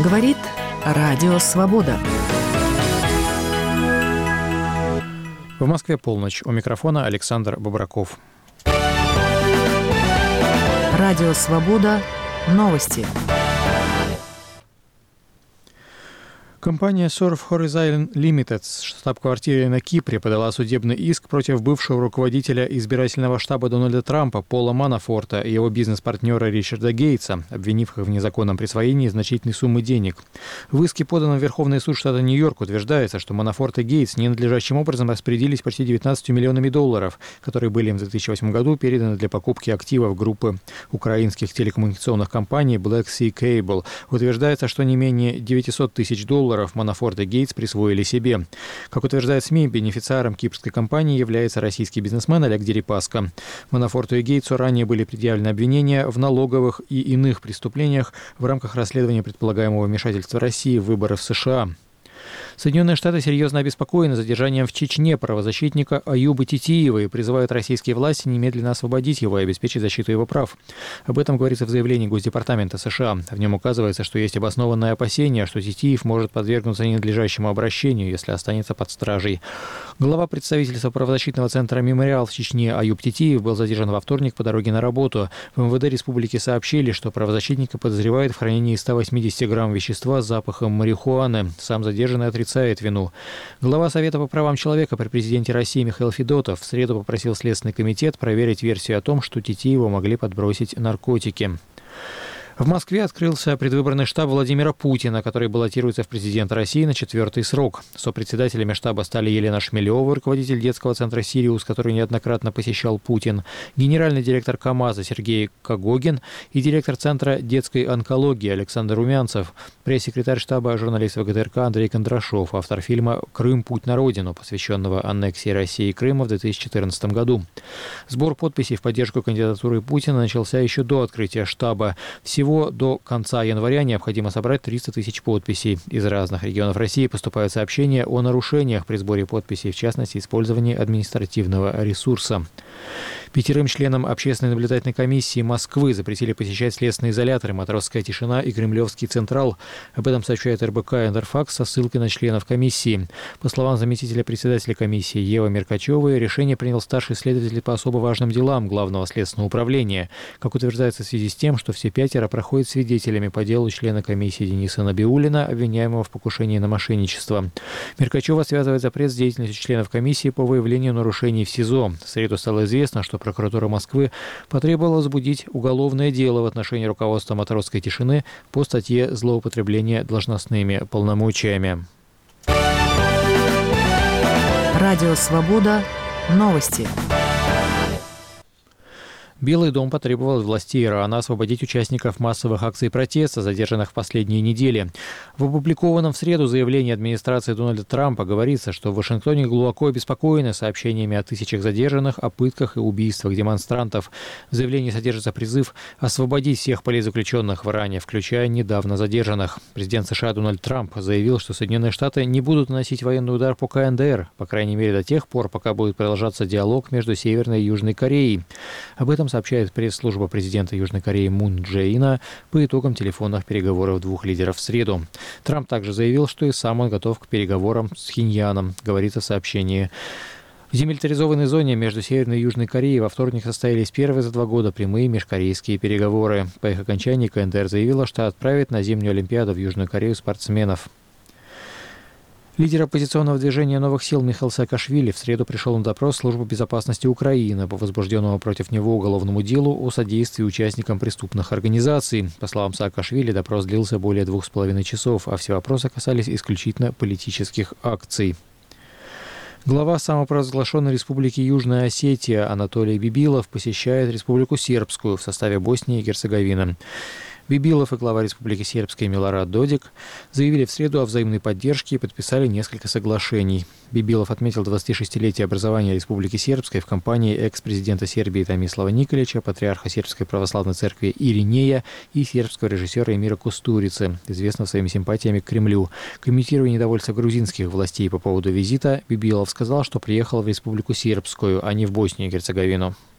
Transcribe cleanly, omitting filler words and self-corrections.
Говорит Радио Свобода. В Москве полночь. У микрофона Александр Бобраков. Радио Свобода. Новости. Компания Surf Horizon Limited с штаб-квартирой на Кипре подала судебный иск против бывшего руководителя избирательного штаба Дональда Трампа Пола Манафорта и его бизнес-партнера Ричарда Гейтса, обвинив их в незаконном присвоении значительной суммы денег. В иске, поданном в Верховный суд штата Нью-Йорк, утверждается, что Манафорт и Гейтс ненадлежащим образом распорядились почти 19 миллионами долларов, которые были им в 2008 году переданы для покупки активов группы украинских телекоммуникационных компаний Black Sea Cable. Утверждается, что не менее 900 тысяч долларов Манафорт и Гейтс присвоили себе. Как утверждает СМИ, бенефициаром кипрской компании является российский бизнесмен Олег Дерипаска. Манафорту и Гейтсу ранее были предъявлены обвинения в налоговых и иных преступлениях в рамках расследования предполагаемого вмешательства России в выборы в США. Соединенные Штаты серьезно обеспокоены задержанием в Чечне правозащитника Аюба Титиева и призывают российские власти немедленно освободить его и обеспечить защиту его прав. Об этом говорится в заявлении Госдепартамента США. В нем указывается, что есть обоснованное опасение, что Титиев может подвергнуться ненадлежащему обращению, если останется под стражей. Глава представительства правозащитного центра «Мемориал» в Чечне Аюб Титиев был задержан во вторник по дороге на работу. В МВД республики сообщили, что правозащитника подозревают в хранении 180 грамм вещества с запахом марихуаны. Сам задержанный отрицает вину. Глава Совета по правам человека при президенте России Михаил Федотов в среду попросил Следственный комитет проверить версию о том, что Титиеву могли подбросить наркотики. В Москве открылся предвыборный штаб Владимира Путина, который баллотируется в президенты России на 4-й срок. Сопредседателями штаба стали Елена Шмелева, руководитель детского центра «Сириус», который неоднократно посещал Путин, генеральный директор КамАЗа Сергей Когогин и директор Центра детской онкологии Александр Румянцев, пресс-секретарь штаба журналист ВГТРК Андрей Кондрашов, автор фильма «Крым. Путь на родину», посвященного аннексии России и Крыма в 2014 году. Сбор подписей в поддержку кандидатуры Путина начался еще до открытия штаба. Всего до конца января необходимо собрать 300 тысяч подписей. Из разных регионов России поступают сообщения о нарушениях при сборе подписей, в частности, использовании административного ресурса. 5 членам Общественной наблюдательной комиссии Москвы запретили посещать следственные изоляторы «Матросская тишина» и «Кремлевский Централ». Об этом сообщает РБК «Интерфакс» со ссылкой на членов комиссии. По словам заместителя председателя комиссии Евы Меркачевой, решение принял старший следователь по особо важным делам Главного следственного управления. Как утверждается, в связи с тем, что все 5 проходят свидетелями по делу члена комиссии Дениса Набиуллина, обвиняемого в покушении на мошенничество. Меркачева связывает запрет с деятельностью членов комиссии по выявлению нарушений в СИЗО. В среду стало известно, что прокуратура Москвы потребовала возбудить уголовное дело в отношении руководства «Матросской тишины» по статье «Злоупотребление должностными полномочиями». Радио «Свобода». Новости. Белый дом потребовал от властей Ирана освободить участников массовых акций протеста, задержанных в последние недели. В опубликованном в среду заявлении администрации Дональда Трампа говорится, что в Вашингтоне глубоко обеспокоены сообщениями о тысячах задержанных, о пытках и убийствах демонстрантов. В заявлении содержится призыв освободить всех политзаключенных в Иране, включая недавно задержанных. Президент США Дональд Трамп заявил, что Соединенные Штаты не будут наносить военный удар по КНДР, по крайней мере до тех пор, пока будет продолжаться диалог между Северной и Южной Кореей. Об этом сообщает пресс-служба президента Южной Кореи Мун Чже Ина по итогам телефонных переговоров двух лидеров в среду. Трамп также заявил, что и сам он готов к переговорам с Пхеньяном, говорится в сообщении. В демилитаризованной зоне между Северной и Южной Кореей во вторник состоялись первые за 2 года прямые межкорейские переговоры. По их окончании КНДР заявила, что отправит на зимнюю Олимпиаду в Южную Корею спортсменов. Лидер оппозиционного движения «Новых сил» Михаил Саакашвили в среду пришел на допрос в Службу безопасности Украины по возбужденному против него уголовному делу о содействии участникам преступных организаций. По словам Саакашвили, допрос длился более 2,5 часов, а все вопросы касались исключительно политических акций. Глава самопровозглашенной республики Южная Осетия Анатолий Бибилов посещает Республику Сербскую в составе Боснии и Герцеговины. Бибилов и глава Республики Сербской Милорад Додик заявили в среду о взаимной поддержке и подписали несколько соглашений. Бибилов отметил 26-летие образования Республики Сербской в компании экс-президента Сербии Томислава Николича, патриарха Сербской православной церкви Иринея и сербского режиссера Эмира Кустурицы, известного своими симпатиями к Кремлю. Комментируя недовольство грузинских властей по поводу визита, Бибилов сказал, что приехал в Республику Сербскую, а не в Боснию и Герцеговину.